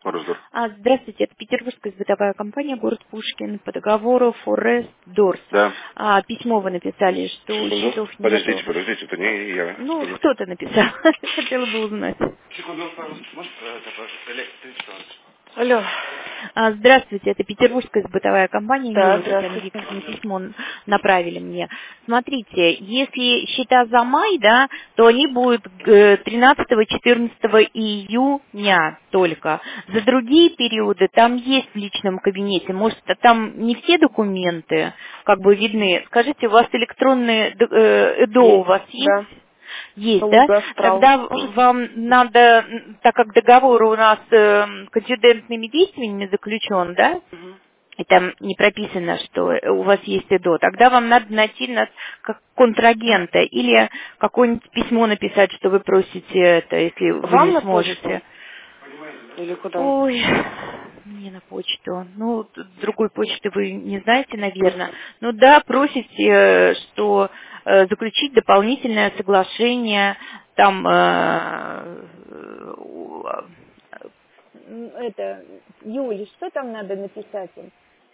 Мороздор. Здравствуйте, это петербургская бытовая компания, город Пушкин, по договору Форест Дорс. Да. Письмо вы написали, что счетов нету. Подождите, это не я. Ну, Секунду. кто-то написал, хотела бы узнать. Секунду, пожалуйста. Может, это электричество? Алло. Здравствуйте, это петербургская бытовая компания, Да, Мила Татьяна здравствуйте. Викторовна, письмо направили мне. Смотрите, если счета за май, да, то они будут 13-14 июня только. За другие периоды там есть в личном кабинете, может, там не все документы как бы видны. Скажите, у вас электронные ЭДО у вас есть? Да. Есть, да? Луга Астрал. Тогда вам надо, так как договор у нас конфидентными действиями заключен, да? Мгм. И там не прописано, что у вас есть ЭДО, тогда вам надо найти нас как контрагента или какое-нибудь письмо написать, что вы просите это, если вы Вам не на почту? сможете. Или куда? Ой, мне на почту. Ну, другой почты вы не знаете, наверное. Ну да, просите, что заключить дополнительное соглашение, там, это, Юля, что там надо написать им?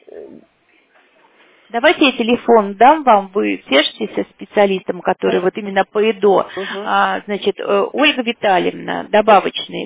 Давайте я телефон дам вам, вы свяжетесь со специалистом, который вот именно по ЭДО. Угу. Значит, Ольга Витальевна, добавочные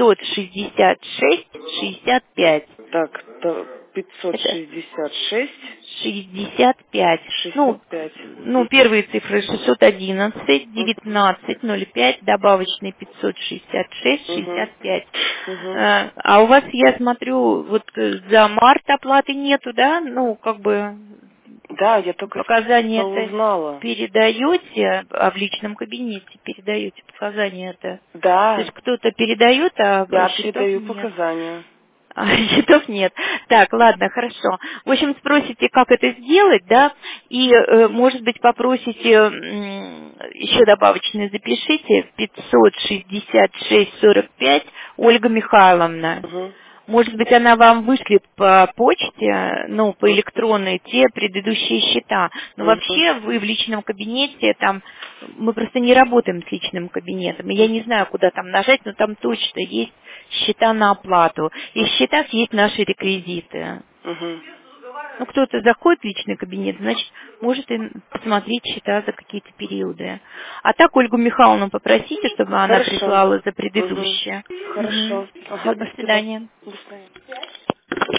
566-65. Так, Это 566, 65. 65. Первые цифры 611, Угу. 1905, добавочные 566, Угу. 65. Угу. А у вас, я смотрю, вот за март оплаты нету, да? Ну, как бы Да, я только показания это узнала. передаете, а в личном кабинете передаете показания это. То Да, есть кто-то передает, а я счетов передаю нет. показания. Счетов нет. Так, ладно, хорошо. В общем, спросите, как это сделать, да, и, может быть, попросите, еще добавочные запишите, 566-45, Ольга Михайловна. Угу. Может быть, она вам вышлет по почте, ну, по электронной, те предыдущие счета. Но Угу. вообще вы в личном кабинете, там, мы просто не работаем с личным кабинетом. И я не знаю, куда там нажать, но там точно есть счета на оплату. И в счетах есть наши реквизиты. Угу. Ну, кто-то заходит в личный кабинет, значит, может и посмотреть счета за какие-то периоды. А так Ольгу Михайловну попросите, чтобы она Хорошо. прислала за Угу. предыдущее. Хорошо. Все, Ага, до спасибо. свидания. До свидания.